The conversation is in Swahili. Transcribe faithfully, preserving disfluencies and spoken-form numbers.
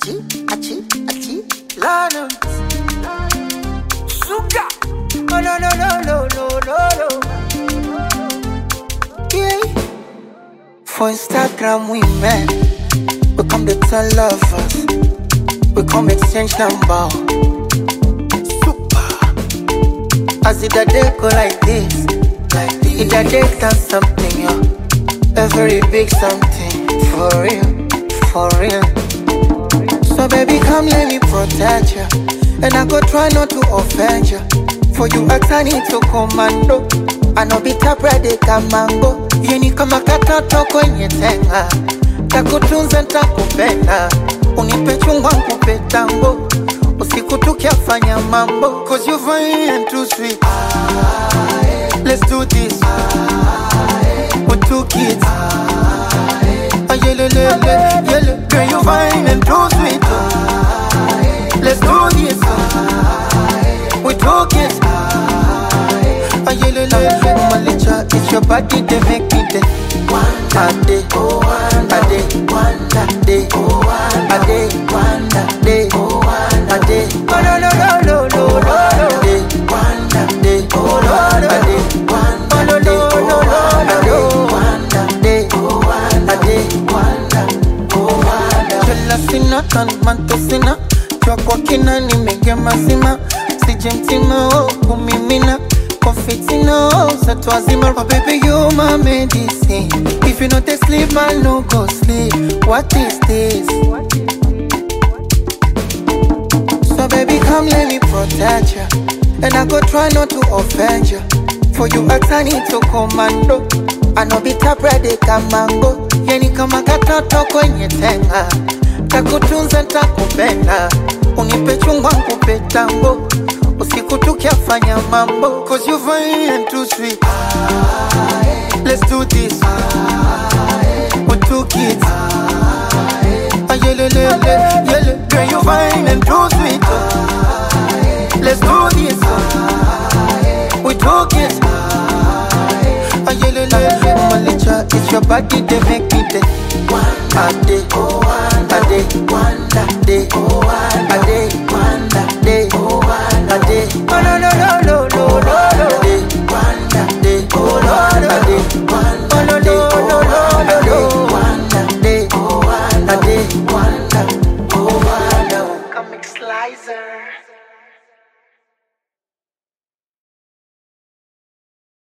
achi, achi, achi, lana. Sugar. Oh no no no no no no no. Yeah. For Instagram we met. We come to tell lovers. We come exchange number. Super. As it a day go like this, like this. It a day done something, yo. A very big something. For real, for real. So baby come let me protect you. And I go try not to offend you. For you ask I need to commando. I know be tap ready kamango. Yeni kama katoto kwenye tenga. Takutunza ntakupenda. Unipe chungwa nkupe tango. Usiku tukiafanya mambo. Cause you fine and too sweet. Let's do this. With two kids. Ayelelele, yele. Girl you fine and too sweet. Let's do this. With two kids. Ayelelele, malicha. It's your body they make me day. A day, a day, a day, a day, day, a day. Oh no no no no no no no. Day, day, oh no no day. Oh no no no no no. Day, a day. Jelasina tan mantosina. Chwa kwa kina nimege mazima. Sijemtima oh kumimina. Confetina oh satwazima. Oh baby you my medicine. If you know they sleep man no go sleep. What is this? So baby come let me protect you. And I go try not to offend you. For you ask I need to commando. I know be tap ready kamango. Yeni kama katoto kwenye tenga. Takutunza ntakupenda. Unipe chungwa nkupe tango. Usiku tukiafanya mambo. Cause you fine and too sweet. Let's do this. With two kids. Ayelelele, yele. Girl you fine and too sweet. Let's do this. With two kids. Ayelelele, malicha. It's your body they make me day. A day, a day, a day.